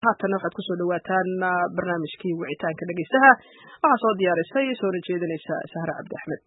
haatan waxaad ku soo dhawaataan barnaamijkii wicitaanka dhegeystaha waxaa soo diyaarisay soo jeedinaysa Sahra Cabdi Axmed.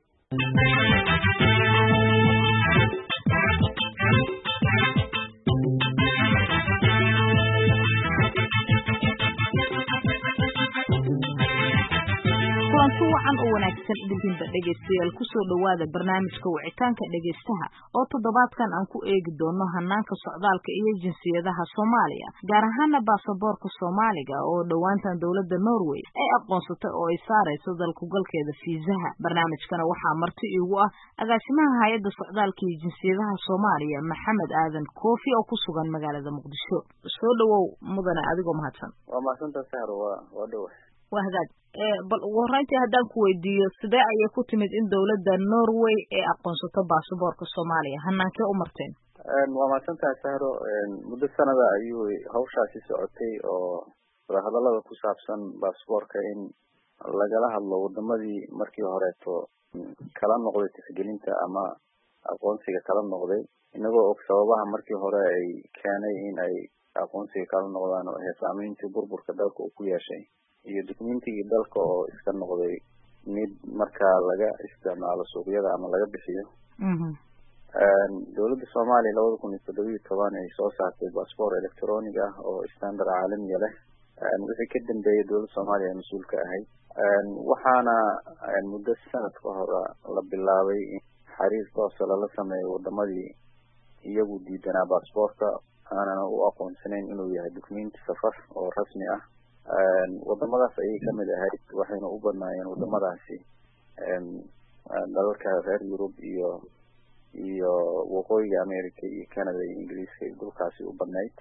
kulanti wacan oo wanaagsan idinba dhegeystayaal ku soo dhawaada barnaamijka wicitaanka dhegeystaha oo toddobaadkan aan ku eegi doono hanaanka socdaalka iyo jinsiyadaha Soomaaliya gaar ahaan baasaboorka Soomaaliga oo dhawaantan dawladda Norway ay aqoonsatay oo ay saarayso dalku galkeeda fiisaha. barnaamijkana waxaa marti iigu ah agaasimaha hay'adda socdaalka iyo jinsiyadaha Soomaaliya Maxamed Aadan Koofi oo ku sugan magaalada Muqdisho. soo dhawow mudane adigoo mahadsan. waa mahadsantahay Sahra, waa dhaw. wahagaad bal ugu horreyntii haddaan ku weydiiyo sidee ayay ku timid in dawladda Norway ay aqoonsato baasaboorka Soomaaliya hanaankee u marteen? waa mahadsantahay Sahro, muddo sanada ayuu hawshaasi socotay oo hadallada ku saabsan baasaboorka in lagala hadlo wadamadii markii horeeto kala noqday tixgelinta ama aqoonsiga kala noqday inagoo og sababaha markii hore ay keenay in ay aqoonsiga kala noqdaan oo saameyntii burburka dalka uu ku yeeshay iyo dukumentigii dalka oo iska noqday mid markaa laga isticmaalo suuqyada ama laga bixiyo. dawladda Soomaaliya 2017 ay soo saartay baasaboor electronic ah oo standard caalami leh wixii ka dambeeyay dawladda Soomaaliya ay mas'uul ka ahayd waxaana muddo sanad ka hor la bilaabay in xiriir toos ah la sameeyo wadamadii iyagu diidanaa baasaboorka aanana u aqoonsanayn inuu yahay dukumenti safar oo rasmi ah. wadamadaas ayay kamid ahayd waxayna u badnaayeen wadamadaasi dalalka reer Yurub iyo waqooyiga America iyo Canada iyo Ingiriiska dhulkaasi u badnayd.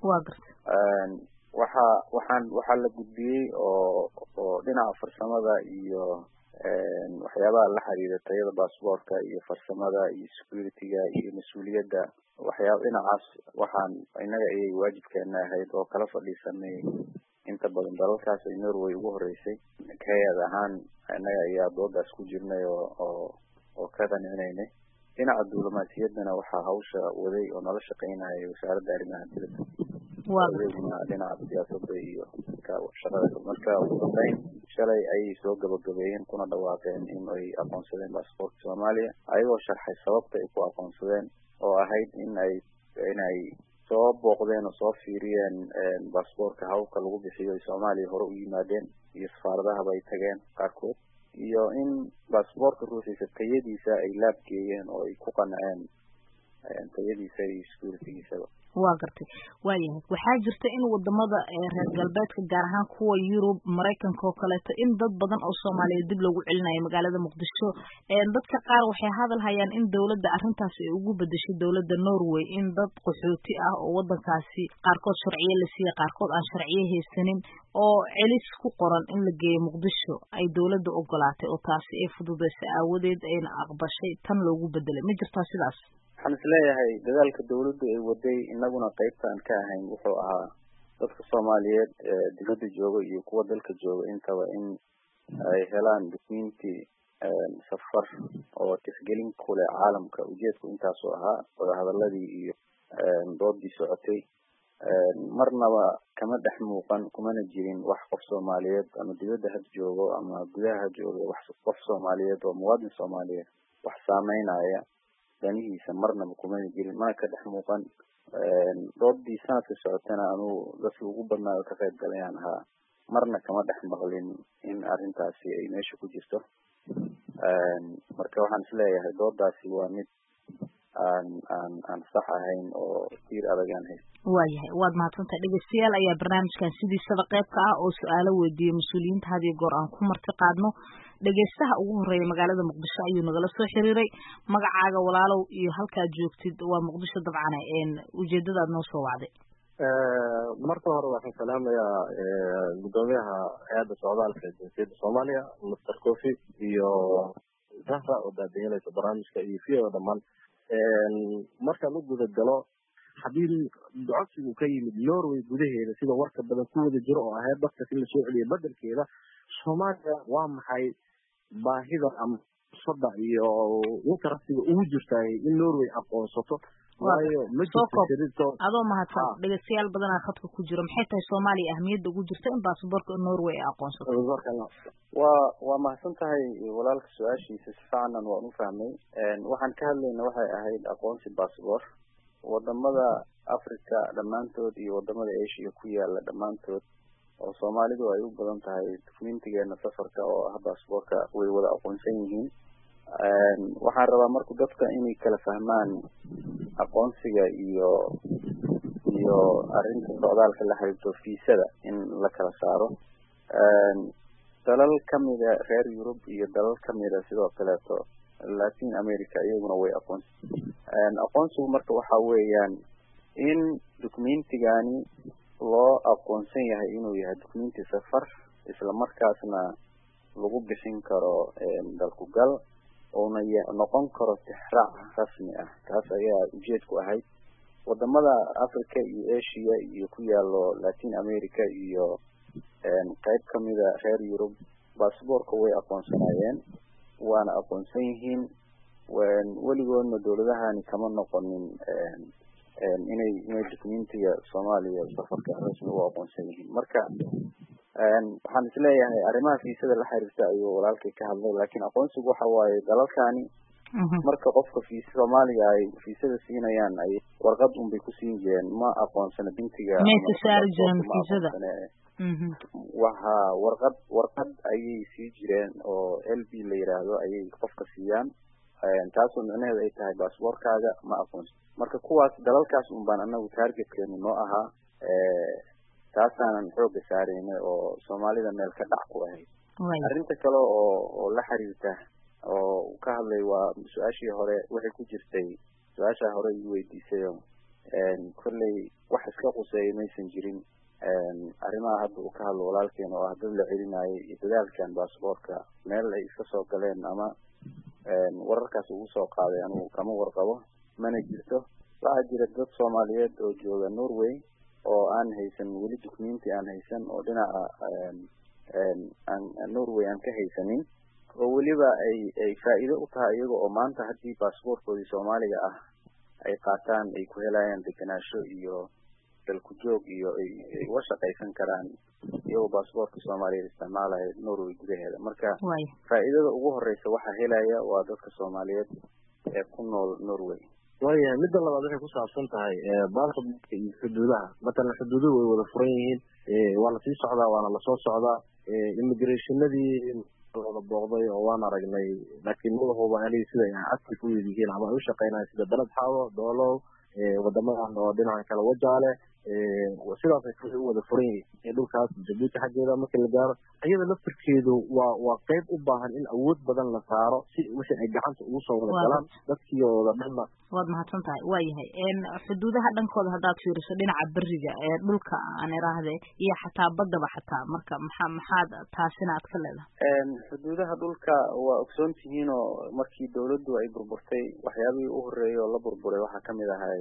waxaa la gudbiyey oo dhinaca farsamada iyo waxyaabaha la xiriira tayada baasaboorka iyo farsamada iyo security-ga iyo mas'uuliyadda waxyaabo dhinacaas waxaan inaga ayay waajibkeena ahayd oo kala fadhiisanay inta badan dalalkaas ay Norway ugu horeysay hay'ad ahaan anaga ayaa doodaas ku jirnay oo ka qanacinaynay. dhinaca diblomaasiyaddana waxaa hawsha waday oo nala shaqeynaya wasaaradda arrimaha dibadda dhinaca siyaasadda iyo shaqada. marka ugu dambeyn shalay ayay soo gabagabeeyeen kuna dhawaaqeen in ay aqoonsadeen baasaboorka Soomaaliya ayagoo sharxay sababta ay ku aqoonsadeen oo ahayd inay soo booqdeen oo soo fiiriyeen baasaboorka hawlka lagu bixiyo Soomaaliya hore u yimaadeen iyo safaaradaha bay tageen qaarkood iyo in baasaboorka ruuxiisa tayadiisa ay laabgeeyeen oo ay ku qanceen tayadiisa iyo security-giisa. waa gartay waayahay waxaa jirta in wadamada reer galbeedka gaar ahaan kuwa Yurub Mareykanka oo kaleeto in dad badan oo Soomaaliyeed dib loogu celinayo magaalada Muqdisho dadka qaar waxay hadal hayaan in dawladda arrintaas ay ugu bedeshay dawladda Norway in dad qaxooti ah oo wadankaasi qaarkood sharciyo la siiyay qaarkood aan sharciyo haysanin oo celis ku qoran in la geeyo Muqdisho ay dawladda ogolaatay oo taasi ay fududeysay aawadeed ayna aqbashay tan loogu bedelay ma jirtaa sidaas? waxaan isleeyahay dadaalka dawladdu ay waday inaguna qaybtaan ka ahayn wuxuu ahaa dadka Soomaaliyeed dibadda jooga iyo kuwa dalka jooga intaba in ay helaan dukumenti safar oo tixgelin ku leh caalamka. ujeedku intaasoo ahaa wadahadaladii iyo doodii socotay marnaba kama dhex muuqan kumana jirin wax qof Soomaaliyeed ama dibadda had joogo ama gudaha jooga wax qof Soomaaliyeed oo muwaadin Soomaaliyeed wax saameynaya danihiisa marnaba kumana jirin mana ka dhex muuqan. doodii sanadka socotana anuu dadkii ugu badnaa ka qayb galayaan ahaa marna kama dhex maqlin in arrintaasi ay meesha ku jirto. marka waxaan isleeyahay doodaasi waa mid aan sax ahayn oo tiir adagaan hayst. waayahay waad mahadsantahay. dhegeystayaal ayaa barnaamijkan sidiisaba qayb ka ah oo su-aalo weydiiyey mas-uuliyiinta had iyo goor aan ku marti qaadno. dhegeystaha ugu horeeya magaalada Muqdisho ayuu nagala soo xiriiray. magacaaga walaalow iyo halkaad joogtid waa Muqdisho dabcan ujeedadaad noo soo wacday. marka hore waxaan salaamayaa gudoomiyaha hay'adda socdaalka jinsiyadda Soomaaliya Mr. Koofi iyo Sahra oo daadiyeynaysa barnaamijka iyo fiyo dhammaan. markaan u guda galo haddii codsigu ka yimid Norway gudaheeda sida warka badan ku wada jiro oo ahayd dadka si la soo celiyo bedelkeeda Soomaaliya waa maxay baahida ama saddex iyo interestiga ugu jirtay in Norway aqoonsato waayo ma jirto adoo mahadsan dhageystayaal badan khadka ku jiro maxay tahay Soomaaliya ahmiyadda ugu jirta in baasaboorka Norway ay aqoonsato waa mahadsan tahay walaalka su'aashiisa si fiican waan u fahmay waxaan ka hadlaynaa waxay ahayd aqoonsi baasaboor wadamada Afrika dhamaantood iyo wadamada Asia ku yaala dhamaantood oo Soomaalidu ay u badan tahay dukumentigeena safarka oo ah baasaboorka way wada aqoonsan yihiin waxaan rabaa markuu dadka inay kala fahmaan aqoonsiga iyo arrinta socdaalka la xiriirto fiisada in la kala saaro dalal kamida reer Yurub iyo dalal kamida sidoo kale Latin America iyaguna way aqoonsigu marka waxa weeyaan in dukumentigani loo aqoonsan yahay inuu yahay dukumenti safar isla markaasna lagu bixin karo dalku gal oo noqon karo tixraac rasmi ah taas ayaa ujeedku ahayd wadamada Afrika iyo Asia iyo ku yaalo Latin America iyo qayb kamida reer Yurub baasaboorka way aqoonsanayeen waana aqoonsan yihiin weligoodna dowladahani kama noqonin inay dukumentiga Soomaaliya safarka rasmi u aqoonsan yihiin marka waxaan isleeyahay arrimaha fiisada la xiriirta ayuu walaalkay ka hadlay laakiin aqoonsigu waxa waaye dalalkani marka qofka fiisa Soomaaliya ay fiisada siinayaan ay warqad bay ku siin jireen ma aqoonsana bintiga fiisada waxa warqad ayay sii jireen oo LB la yiraahdo ayay qofka siiyaan taasoo micnaheedu ay tahay baasaboorkaaga ma aqoonsan marka kuwaas dalalkaas baan anagu targetkeenu noo ahaa taasaanan xooga saaraynay oo Soomaalida meel ka dhac ku ahayd arrinta kale oo la xiriirta oo ka hadlay waa su'aashii hore waxay ku jirtay su'aasha hore ii weydiisay kullay wax iska quseeyay maysan jirin arrimaha hadda uu ka hadlo walaalkeen oo ah dad la celinayay iyo dadaalkan baasaboorka meel ay iska soo galeen ama wararkaas ugu soo qaaday anigu kama warqabo mana jirto waxaa jira dad Soomaaliyeed oo jooga Norway oo aan haysan weli dukumenti aan haysan oo dhinaca Norway aan ka haysanin oo weliba ay faa'iido u tahay iyaga oo maanta haddii baasaboorkoodii Soomaaliga ah ay qaataan ay ku helayaan degenaansho iyo dalku joog iyo ay uga shaqaysan karaan iyagoo baasaboorka Soomaaliya isticmaalaya Norway gudaheeda marka faa'iidada ugu horeysa waxa helaya waa dadka Soomaaliyeed ee ku nool Norway waayahay midda labaad waxay ku saabsan tahay baasaboorka iyo xuduudaha matalan xuduuduhu way wada furan yihiin waa la sii socdaa waana la soo socdaa immigrationadii wada booqday oo waan aragnay laakiin madaxooda aanay sida ay active u yihiin ama ay u shaqeynayaan sida dalad xawo doolow wadamadan oo dhinaca kale wajaale sidaas ay u wada furan yihiin dhulkaas Djibouti xaggeeda marka la gaaro iyada laftirkeedu waa qayb u baahan in awood badan la saaro si wixii ay gacanta ugu soo wada galaan dadkiyooda dhanna waad mahadsan tahay waayahay xuduudaha dhankooda haddaad fiiriso dhinaca beriga dhulka aan iraahday iyo xataa badaba xataa marka maxaad taasina aad ka leedahay xuduudaha dhulka waa ogsoon tihiin oo markii dawladdu ay burburtay waxyaabihii u horeeyay oo la burburay waxaa kamid ahay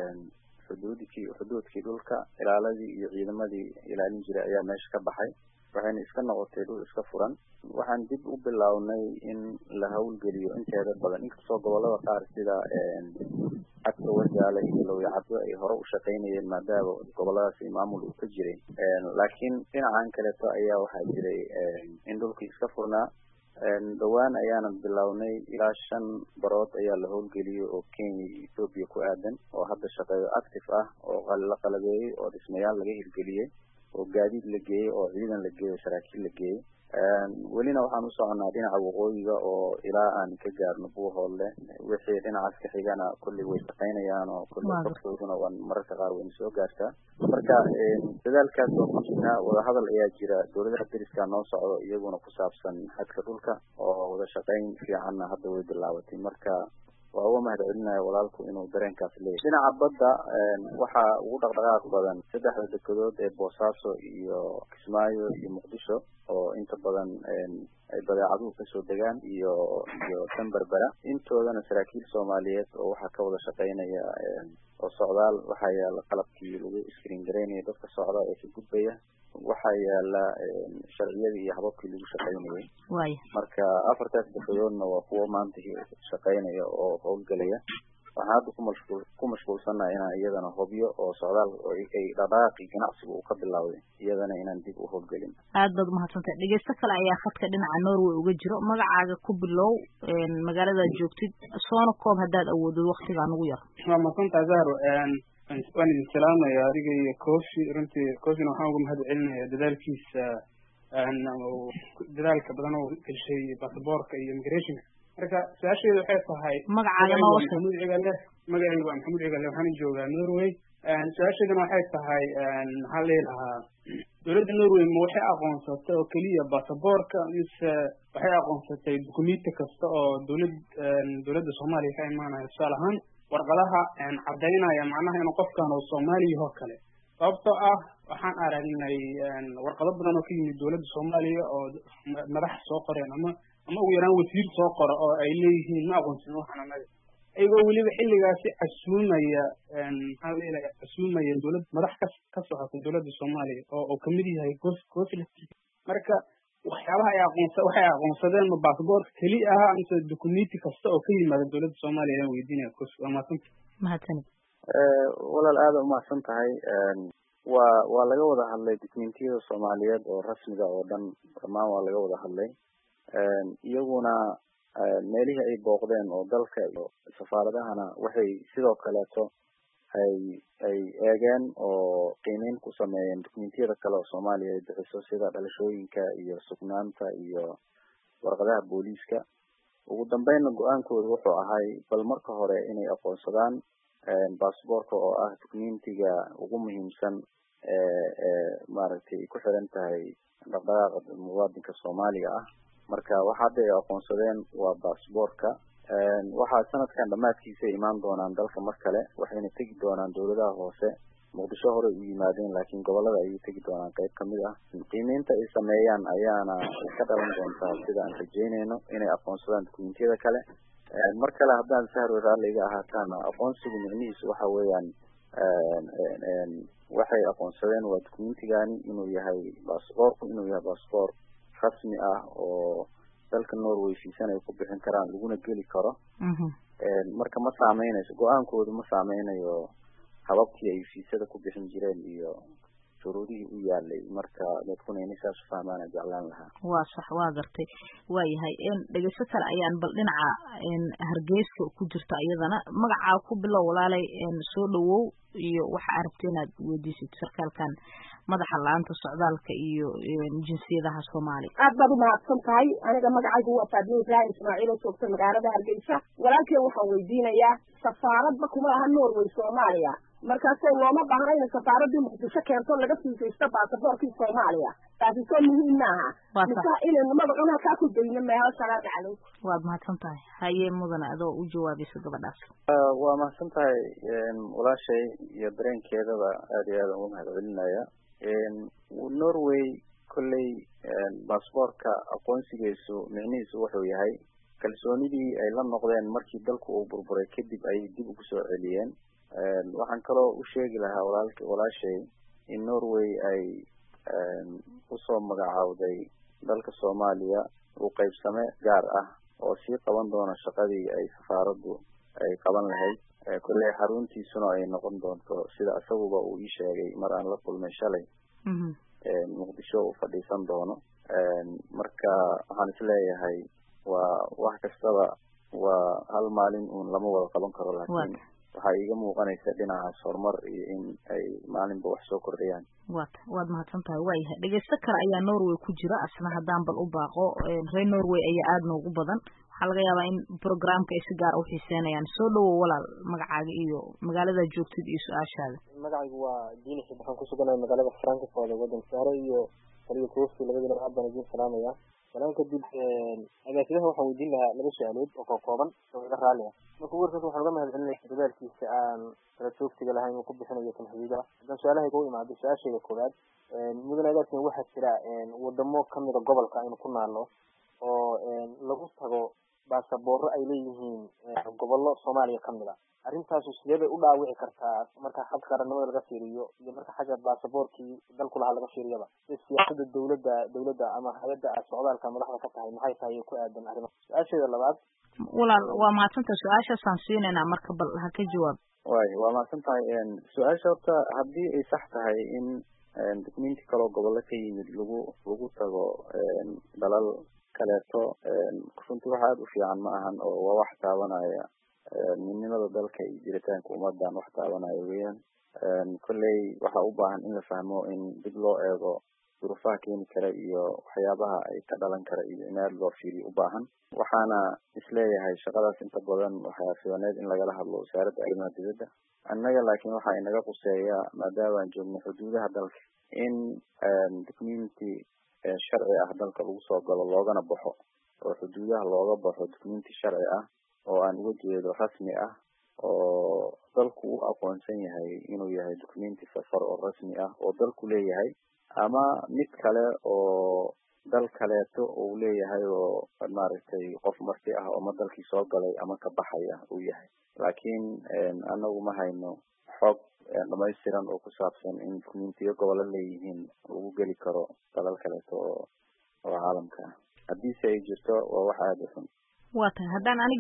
xuduudkii dhulka ilaaladii iyo ciidamadii ilaalin jiray ayaa meesha ka baxay waxayna iska noqotay dhul iska furan waxaan dib u bilownay in la hawlgeliyo inteeda badan inkastoo gobolada qaar sida xagga wajaale iyo Lowyacado ay hore u shaqaynayeen maadaama goboladaas maamul uu ka jiray laakiin dhinacan kaleeto ayaa waxaa jiray in dhulkii iska furnaa dhawaan ayaanan bilownay ilaa 5 barood ayaa la howlgeliyay oo Kenya iyo Ethiopia ku aadan oo hadda shaqeeyo active ah oo la qalabeeyay oo dhismayaal laga hirgeliyay oo gaadiid la geeyay oo ciidan la geeyay saraakiil la geeyay welina waxaan u soconaa dhinaca waqooyiga oo ilaa aan ka gaarno Buuhoole wixii dhinacaas ka xigana kulli way shaqaynayaan oo kulli qofkooduna waan mararka qaar weyn soo gaartaa marka dadaalkaas oo ku jira wada hadal ayaa jira dawladda dariska noo socdo iyaguna ku saabsan xadka dhulka oo wada shaqayn fiican hadda way bilaabatay marka waa uga mahadcelinayaa walaalku inuu dareenkaas leeyahay dhinaca badda waxaa ugu dhaqdhaqaaq badan 3 dekedood ee Boosaaso iyo Kismaayo iyo Muqdisho oo inta badan ay badeecaduhu kasoo degaan iyo Berbera intoodana saraakiil Soomaaliyeed oo waxa ka wada shaqaynaya oo socdaal waxa yaala qalabkii lagu screen gareynay dadka socda ee ka gudbaya waxa yaala sharciyada iyo hababkii lagu shaqaynayay marka 4 dekedoodna waa kuwa maanta shaqaynaya oo howlgalaya waxaan hadda ku mashquulsanahay inaan iyadana hubiyo oo socdaal ay dhaqaaqii ganacsiga uu ka bilowday iyadana inaan dib u howlgelin. aad baad umahadsantahay. dhegeysto kale ayaa khadka dhinaca Norway uga jiro. magacaaga ku bilow, magaalada joogtid, soona koob haddaad awoodid waqtigaan ugu yar. waa mahadsantahay Zahro. waan idin salaamaya adiga iyo Kofi. runtii Kofina waxaan uga mahad celinayaa dadaalkiisa dadaalka badan oo gashay baasaboorka iyo immigrationka. marka su-aasheedu waxay tahay magacaaga ma washay? magacaygu waa Maxamuud Cigale, waxaan joogaa Norway. su-aasheeduna waxay tahay maxaa leedahaa dowladda Norway ma waxay aqoonsatay oo keliya baasaboorka mise waxay aqoonsatay dukumiinti kasta oo dowladda Soomaaliya ka imaanaya, tusaale ahaan warqadaha cadaynaya macnaha inuu qofkan oo Soomaaliya oo kale? sababtoo ah waxaan aragnay warqado badan oo ka yimid dowladda Soomaaliya oo madax soo qoreen ama ugu yaraan wasiir soo qora oo ay leeyihiin ma aqoonsan waxaan anaga, ayagoo weliba xilligaasi casuumaya dowlad madax ka socota dowladda Soomaaliya oo kamid yahay Kofi. marka waxyaabaha waxay aqoonsadeen ma baasaboorka keli ah mise dukumiinti kasta oo ka yimaada dowladda Soomaaliya ayaan weydiinaya Kofi. waa mahadsanid. walaal aada umahadsan tahay. waa laga wada hadlay dukumiintiyada Soomaaliyeed oo rasmiga oo dhan dhammaan waa laga wada hadlay. iyaguna meelihii ay booqdeen oo dalka iyo safaaradahana waxay sidoo kaleeto ay eegeen oo qiimeyn ku sameeyeen dukumiintiyada kale oo Soomaaliya ay bixiso sida dhalashooyinka iyo sugnaanta iyo warqadaha booliiska. ugu dambeynna go-aankooda wuxuu ahay bal marka hore inay aqoonsadaan baasaboorka oo ah dukumiintiga ugu muhiimsan maaragtay ku xiran tahay dhaqdhaqaaqa muwaadinka Soomaaliga ah. marka waxa hadda ay aqoonsadeen waa baasaboorka. waxaa sanadkan dhammaadkiisa imaan doonaan dalka mar kale, waxayna tegi doonaan dowladaha hoose. muqdisho hore u yimaadeen laakiin gobolada ayay tegi doonaan qayb kamid ah. qiimeynta ay sameeyaan ayaana ka dhalan doontaa sida aan rajeynayno inay aqoonsadaan dukumiintiyada kale. mar kale haddaan Sahro raalliga ahaataan, aqoonsigu micnihiisu waxa weeyaan waxay aqoonsadeen waa dukumiintigani inuu yahay baasaboorku inuu yahay baasaboor rasmi ah oo dalka Norway fiisan ay ku bixin karaan laguna geli karo. marka ma saameynayso go-aankoodu ma saameynayo hababkii ay fiisada ku bixin jireen iyo shuruudihii u yaalay. marka dadkuna inay saas u fahmaan aan jeclaan lahaa. waa sax, waa gartay. waayahay dhegeysto kale ayaan bal dhinaca Hargeysa ku jirta iyadana. magacaa ku bilow walaalay, soo dhawow iyo waxa aragti inaad weydiisid sarkaalkan madaxa laanta socdaalka iyo jinsiyadaha Soomaaliya. aad baad u mahadsan tahay. aniga magacaygu waa Faadimo Ibrahim Ismaaciil oo joogta magaalada Hargeysa. walaalkeen waxaan weydiinayaa safaaradba kuma aha Norway Soomaaliya, markaasay looma baahna in safaaradii Muqdisho keento laga fiisaysto baasaboorkii Soomaaliya. taasi soo muhiim maaha mise inaynu magacuna halkaa ku dayno meelo salaamu calaykum. waad mahadsan tahay. haye mudane adoo u jawaabaysa gabadhaas. waa mahadsan tahay walaashay iyo dareenkeedaba aad iyo aad ugu mahad celinaya. Norway kolley baasaboorka aqoonsigiisu micnihiisu wuxuu yahay kalsoonidii ay la noqdeen markii dalku uu burburay kadib ay dib ugu soo celiyeen. waxaan kaloo u sheegi lahaa walaashay in Norway ay usoo magacaawday dalka Soomaaliya uu qaybsame gaar ah oo sii qaban doona shaqadii ay safaaraddu ay qaban lahayd. kolley xaruntiisuna ay noqon doonto sida isaguba uu ii sheegay mar aan la kulmay shalay Muqdisho uu fadhiisan doono. marka waxaan isleeyahay waa wax kastaba waa hal maalin uun lama wada qaban karo, laakiin waxaa iiga muuqanaysa dhinacaas horumar iyo in ay maalinba wax soo kordhiyaan. waad mahadsan tahay. waayahay dhegeysto kale ayaa Norway ku jira, asna haddaan bal u baaqo. reer Norway ayaa aada noogu badan, waxaa laga yaabaa in programka ay si gaar u xiiseynayaan. soo dhawow walaal, magacaaga iyo magaalada joogtid iyo su-aashaada. magacaygu waa Diini Xib, waxaan ku suganahay magaalada Frankfurt ee waddanka Sare iyo kaliya Kofi labadina aad baan idin salaamaya. salaan kadib agaasimaha waxaan weydiin lahaa laba su-aalood oo kooban oo iga raalli ah. marka warkaas waxaan uga mahad celinayaa dadaalkiisa aan kala joogtiga lahayn uu ku bixinayo tanxiida. haddaan su-aalaha u imaado, su-aashayda koowaad, mudane agaasima waxaa jira wadamo kamida gobolka aynu ku naalno oo lagu tago baasaboorro ay leeyihiin gobollo Soomaaliya kamid ah. arrintaasu sidee bay u dhaawici kartaa marka xagga qarannimada laga fiiriyo iyo marka xagga baasaboorkii dalku lahaa laga fiiriyaba siyaasada dawladda ama hay-adda socdaalka madaxda ka tahay maxay tahay ku aadan arrimaha su-aasheeda labaad walaal waa mahadsantahay su-aashaasaan siinaynaa marka bal ha ka jawaab waa mahadsan tahay su-aasha horta haddii ay sax tahay in dukumenti kaloo gobollo ka yimid lagu tago dalal kaleeto runtii wax aada u fiican ma ahan oo waa wax taabanaya midnimada dalka iyo jiritaanka ummadan wax taabanaya weeyaan kolley waxaa u baahan in la fahmo in dib loo eego duruufaha keeni kara iyo waxyaabaha ay ka dhalan kara iyo in aada loo fiiriyo u baahan waxaana isleeyahay shaqadaas inta badan waxaa fiicneed in lagala hadlo wasaaradda arrimaha dibadda annaga laakiin waxaa inaga quseeya maadaama aan joogno xuduudaha dalka in documenti sharci ah dalka lagu soo galo loogana baxo oo xuduudaha looga baxo documenti sharci ah oo aan uga jeedo rasmi ah oo dalku u aqoonsan yahay inuu yahay documenti safar oo rasmi ah oo dalku leeyahay ama mid kale oo dal kaleeto uu leeyahay oo maaragtay qof marti ah oo ma dalkii soo galay ama ka baxaya uu yahay laakiin anagu ma hayno xog dhamaystiran oo ku saabsan in documentiyo gobollo leeyihiin lagu geli karo dalal kaleeto oo caalamka ah haddiise ay jirto waa wax aada u xun waa tahay haddaan aniga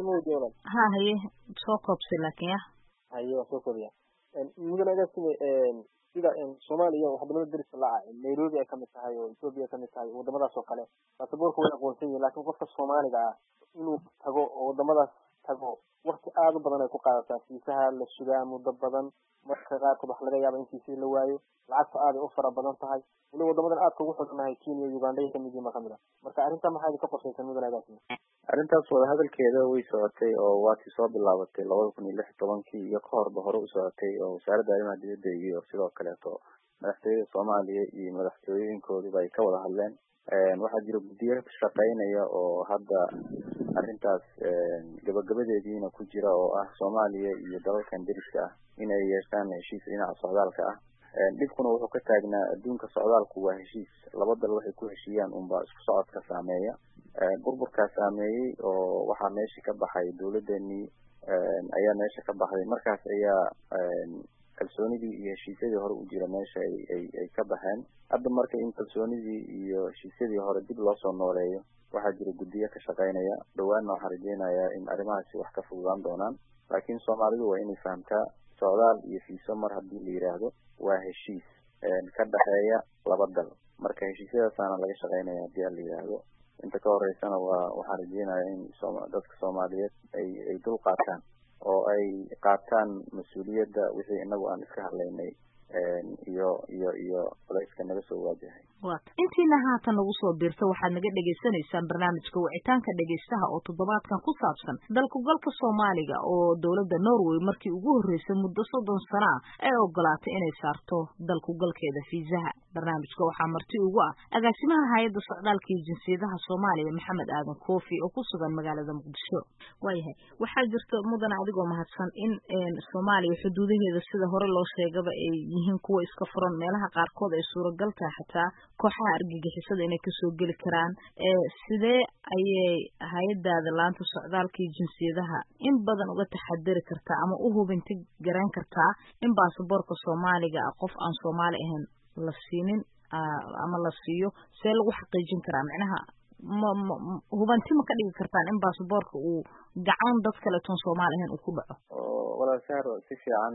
ha haye soo koobsay laakiin haye waa soo koobiya mudane agaasime sida Soomaaliya wadamada dariska la ah Nairobi ay kamid tahay oo Ethiopia kamid tahay wadamadaas oo kale baasaboorka way aqoonsan yihiin laakiin qofka Soomaaliga ah inuu tago oo wadamadaas tago waqti aad u badan ay ku qaadataa fiisaha la sugaa muddo badan marka qaarkood wax laga yaabo in fiisii la waayo lacagta aad u fara badan tahay wali wadamadan aad ugu xidhnahay Kenya iyo Uganda ay kamid yihiin kamid ah marka arrinta maxay ka qorshaysan mudane agaasime arrintaas wada hadalkeeda way socotay oo waati soo bilaabatay 2016 iyo ka horba hore u socotay oo wasaaradda arrimaha dibadda iyo sidoo kaleeto madaxtooyada Soomaaliya iyo madaxtooyinkooduba ay ka wada hadleen waxaa jira guddiyo ka shaqeynaya oo hadda arrintaas gabagabadeediina ku jira oo ah Soomaaliya iyo dalalkan dariska ah inay yeeshaan heshiis dhinaca socdaalka ah dhibkuna wuxuu ka taagnaa adduunka socdaalku waa heshiis laba dal waxay ku heshiiyaan unbaa isku socodka saameeya burburkaa saameeyey oo waxaa meesha ka baxay dawladdeennii ayaa meesha ka baxday markaas ayaa kalsoonidii iyo heshiisyadii hore u jira meesha ay ka baxeen hadda marka in kalsoonidii iyo heshiisyadii hore dib loo soo nooleeyo waxaa jira guddiyo ka shaqeynaya dhawaanna waxaan rajeynayaa in arrimahaasi wax ka fududaan doonaan laakiin Soomaalidu waa inay fahamtaa socdaal iyo fiiso mar haddii la yiraahdo waa heshiis ka dhaxeeya laba dal marka heshiisyadaasana laga shaqeynaya haddii la yiraahdo inta ka horeysana waxaan rajeynayaa in dadka Soomaaliyeed ay dul qaataan oo ay qaataan mas'uuliyadda wixii inagu aan iska hadlaynay iyo culayska naga soo waajahay intiina haatan nagu soo biirta waxaad naga dhagaysanaysaan barnaamijka wicitaanka dhagaystaha oo toddobaadkan ku saabsan dalkugalka Soomaaliga oo dowladda Norway markii ugu horeysay muddo 30 sano ah ay ogolaatay inay saarto dalkugalkeeda fiisaha barnaamijka waxaa marti ugu ah agaasimaha hay'adda socdaalka iyo jinsiyadaha Soomaaliya Maxamed Aadan Koofi oo ku sugan magaalada Muqdisho waayahay waxaa jirta mudan adigoo mahadsan in Soomaaliya xuduudaheeda sida hore loo sheegaba ay yihiin kuwa iska furan meelaha qaarkood ay suuragal tahay xataa kooxaha argagixisada inay kasoo geli karaan sidee ayay hay'adaada laanta socdaalka iyo jinsiyadaha in badan uga taxadari kartaa ama u hubinti garan kartaa in baasaboorka Soomaaliga qof aan Soomaali ahayn la siinin ama la siiyo see lagu xaqiijin karaa macnaha hubanti ma ka dhigi kartaan in baasaboorka uu gacan dad kale toon Soomaali ahayn uu ku dhaco walaal saaro si fiican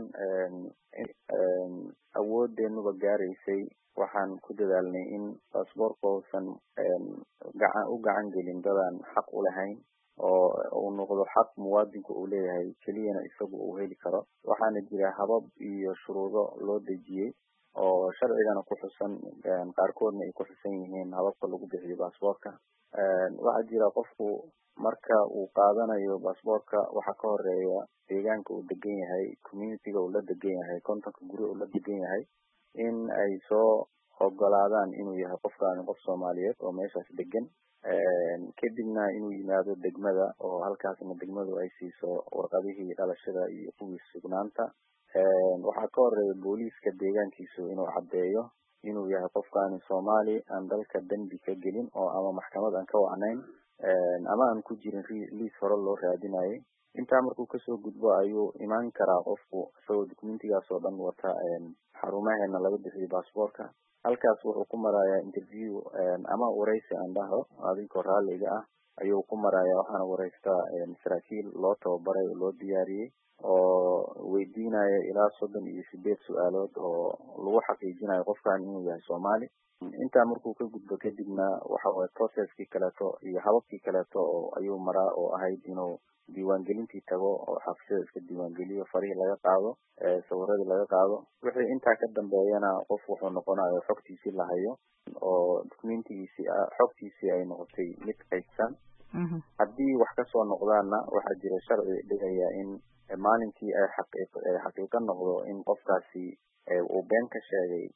awoodeenuba gaaraysay waxaan ku dadaalnay in baasaboorka uusan u gacan gelin dadaan xaq u lahayn oo uu noqdo xaq muwaadinku uu leeyahay keliyana isagu uu heli karo waxaana jira habab iyo shuruudo loo dejiyey oo sharcigana ku xusan qaarkoodna ay ku xusan yihiin hababka lagu bixiyo baasaboorka waxaa jira qofku marka uu qaadanayo baasaboorka waxaa ka horeeya deegaanka uu degan yahay communityga uu la degan yahay kontonka guri uu la degan yahay in ay soo ogolaadaan inuu yahay qofkaan qof Soomaaliyeed oo meeshaas degan kadibna inuu yimaado degmada oo halkaasna degmadu ay siiso warqadihii dhalashada iyo kuwii sugnaanta waxaa ka horeeya booliiska deegaankiisu inuu caddeeyo inuu yahay qofkaan Soomaali aan dalka dambi ka gelin oo ama maxkamad aan ka wacnayn ama aan ku jirin liis hore loo raadinayay. intaa markuu kasoo gudbo ayuu imaan karaa qofku isagoo documentigaas oo dhan wata xarumaheena laga bixiyo baasboorka. halkaas wuxuu ku marayaa interview ama wareysi aan dhaho adinkoo raalliga ah ayuu ku marayaa. waxaana wareystaa saraakiil loo tababaray oo loo diyaariyey oo weydiinaya ilaa 38 su-aalood oo lagu xaqiijinayo qofkan inuu yahay Soomaali. intaa markuu ka gudbo kadibna waxa uu processkii kaleeto iyo hababkii kaleeto oo ayuu maraa oo ahayd inuu diiwaangelintii tago oo xafiisyada iska diiwaangeliyo, farihii laga qaado, sawiradii laga qaado. wixii intaa ka dambeeyana qof wuxuu noqonayo xogtiisii la hayo oo documentigiisii xogtiisii ay noqotay mid qaydsan. haddii wax kasoo noqdaana waxaa jira sharci dhigaya in maalinkii ay xaqiiqo noqdo in qofkaasi uu been ka sheegay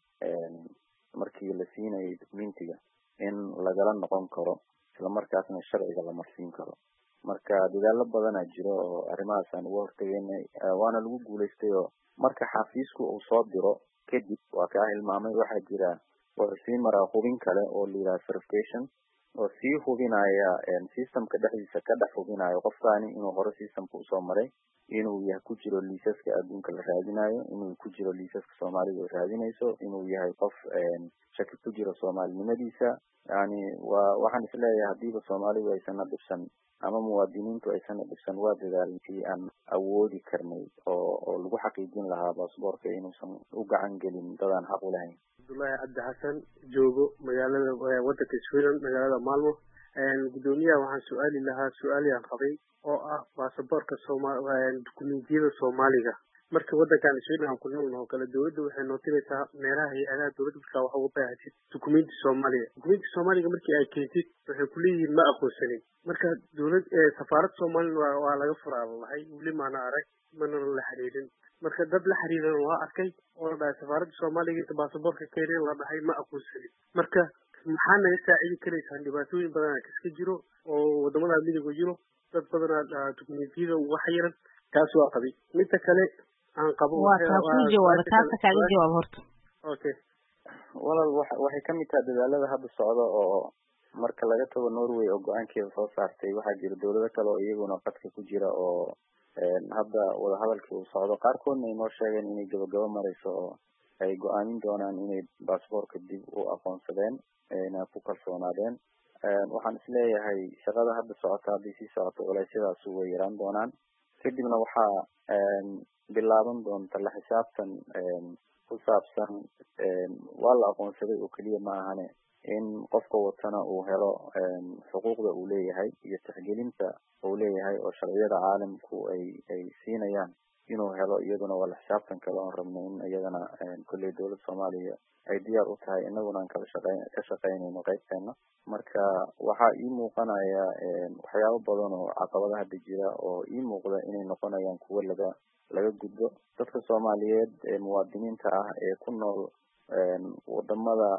markii la siinayay documentiga in lagala noqon karo isla markaasna sharciga la marsiin karo. marka dadaalo badanaa jiro oo arrimahaas aan uga hortageynay waana lagu guulaystay. oo marka xafiisku uu soo diro kadib waa kaa hilmaamay waxaa jira wuxuu sii maraa hubin kale oo la yidhaha verification oo sii hubinaya systemka dhexdiisa ka dhex hubinayo qofkaani inuu hore systemka usoo maray, inuu yahay ku jiro liisaska adduunka la raadinayo, inuu ku jiro liisaska Soomaalida oo raadinayso, inuu yahay qof shaki ku jiro Soomaalinimadiisa. yani waxaan isleeyahay hadiiba Soomaalidu aysan dhibsan ama muwaadiniintu aysan dhibsan waa dadaalkii aan awoodi karnay oo lagu xaqiijin lahaa baasboorka inuusan u gacan gelin dadaan xaq u lahayn. Abdullahi Cabdi Xasan joogo magaalada wadanka Sweden magaalada Malmo. gudoomiyaha waxaan su'aali lahaa su'aaliyaan qabay oo ah baasaboorka dukumentiyada Soomaaliga. marka wadankan Sweden ku nool oo kala dawladda waxay nootinaysaa meelaha hay'adaha dawladda markaa waxa ugu baahatid dukumenti Soomaaliga. dukumenti Soomaaliga markii ay keentid waxay ku leeyihiin ma aqoonsanin. marka dawlad safaarad Soomaaliya waa laga furaa lahay weli maana arag mana la xiriirin. marka dad la xiriiran waa arkay oo dhahay safaaradda Soomaaliga inta baasaboorka keenay la dhahay ma aqoonsanin. marka maxaa naga saacidi karaysaa dhibaatooyin badan oo iska jiro oo wadamada midowga jiro dad badan dukumentiyada wax yaran kaas waa qabay. midda kale aan qabo waa taasoo jawaab kaaga jawaab horta. okay walaal waxay kamid tahay dadaalada hadda socda oo marka laga tago Norway oo go'aankeeda soo saartay waxaa jira dawlado kale oo iyaguna qadka ku jira oo hadda wada hadalkii uu socdo. qaarkoodna ay noo sheegeen inay gabagabo marayso oo ay go'aamin doonaan inay baasboorka dib u aqoonsadeen inay ku kalsoonaadeen. waxaan isleeyahay shaqada hadda socota haddii sii socoto culaysyadaas way yaraan doonaan. kadibna waxaa bilaaban doonta la xisaabtan ku saabsan waa la aqoonsaday oo keliya ma ahane in qofka watana uu helo xuquuqda uu leeyahay iyo tixgelinta uu leeyahay oo sharciyada caalamku ay siinayaan inuu helo. iyaduna waa la xisaabtan kale oon rabno in iyadana kolley dawladda Soomaaliya ay diyaar u tahay inaguna aan ka shaqaynayno qaybteena. marka waxaa ii muuqanaya waxyaabo badan oo caqabada hadda jira oo ii muuqda inay noqonayaan kuwo laga gudbo. dadka Soomaaliyeed ee muwaadiniinta ah ee ku nool wadamada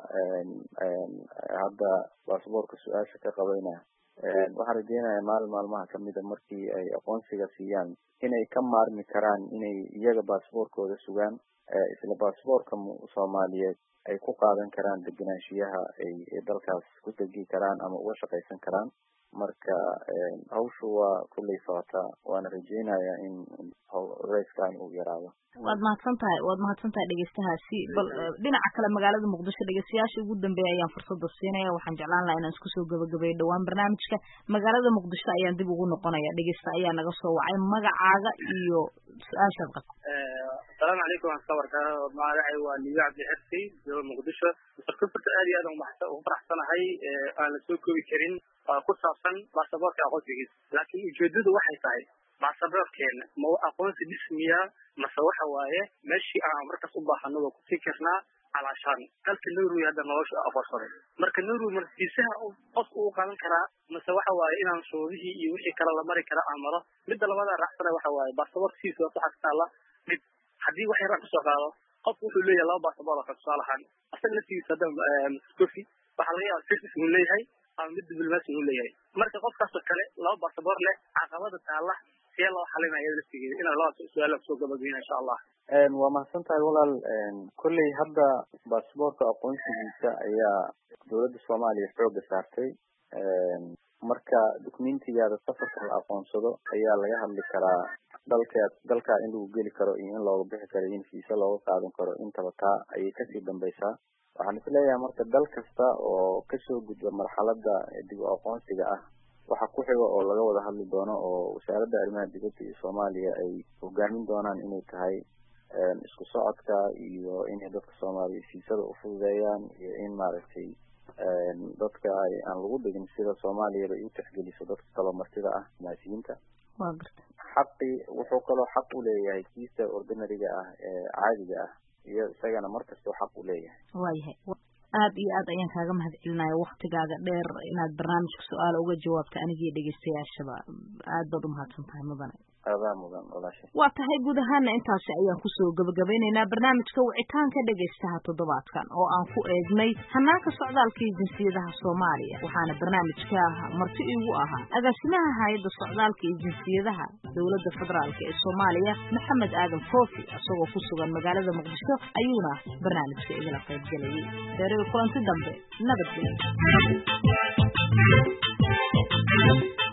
hadda baasboorka su-aasha ka qabayna waxaan rajeynayaa maalmaha kamida markii ay aqoonsiga siiyaan inay ka maarmi karaan inay iyaga baasboorkooda sugaan isla baasboorka Soomaaliyeed ay ku qaadan karaan degenaanshiyaha ay dalkaas ku degi karaan ama uga shaqaysan karaan. marka hawshu waa kulley socotaa waana rajeynayaa in rayskan uu yaraado. waad mahadsantahay dhegeystahaasi. bal dhinaca kale magaalada Muqdisho dhegeystayaasha ugu dambeeyay ayaan fursada siinaya. waxaan jeclaan lahaa inaan isku soo gabagabeeyo dhawaan barnaamijka. magaalada Muqdisho ayaan dib ugu noqonaya. dhegeysta ayaa naga soo wacay magacaaga iyo su-aashaad qabto. السلام عليكم ورحمة الله وبركاته. معي ولي عبد الحسي في مقدشة. كنت أدي هذا وفرح سنة هاي أنا سوق كريم قصة باسبور كأقول فيه لكن يجدد واحد صحيح باسبور كان مو أقول في جسمية مسوى حواية ماشي عمرك صباح النور كتيرنا علشان قلت النور هذا ما وش أفسره مرك النور مركزها أو قالن كرا مسوى حواية إن صوره يوحي كرا لمرة كرا عمره بدل ما هذا راح سنة وحواية باسبور سيس وصحة الله haddii wax yar ku soo qaado qofku wuxuu leeyahay laba baasaboor oo fasaalahan asaga laftiisa dam kofi waxa laga yaabaa sirtis uu leeyahay ama mid diblomaasi uu leeyahay. marka qofkaas oo kale laba baasaboor leh caqabada taala si loo xalinayo laftigeeda inaan laba su'aal soo gabagabeyno insha Allah. waa mahadsantahay walaal. kulley hadda baasaboorka aqoonsigiisa ayaa dawladda Soomaaliya xooga saartay marka documentigaada safarka la aqoonsado ayaa laga hadli karaa dalka in lagu geli karo iyo in looga bixi karo in fiisa looga qaadan karo intaba taa ayay kasii dambaysaa. waxaan isleeyahay marka dal kasta oo kasoo gudba marxalada dib u aqoonsiga ah waxa ku xiga oo laga wada hadli doono oo wasaaradda arrimaha dibadda ee Soomaaliya ay hogaamin doonaan inay tahay isku socodka iyo inay dadka Soomaaliyeed fiisada u fududeeyaan iyo in maaragtay dadka aan lagu dhigin sida Soomaaliya ay u tixgeliso dadka kala martida ah maasiinta. xaqi wuxuu kaloo xaq u leeyahay kiista ordinariga ah ee caadiga ah iyo isagana markasta xaq u leeyahay. waayahay aad iyo aad ayaan kaaga mahadcelinayaa waqtigaaga dheer inaad barnaamijka su'aal uga jawaabto anigii dhageystayaashaba aad baad u mahadsantahay mudane. waa tahay guud ahaana intaasi ayaan kusoo gabagabeynaynaa barnaamijka wicitaanka dhegeystaha toddobaadkan oo aan ku eegnay hanaanka socdaalka iyo jinsiyadaha Soomaaliya. waxaana barnaamijka marti iigu ahaa agaasimaha hay'adda socdaalka iyo jinsiyadaha dowladda federaalka ee Soomaaliya Maxamed Aadan Koofi isagoo ku sugan magaalada Muqdisho ayuuna barnaamijka igala qayb galayay. kulanti dambe nabadgelyo.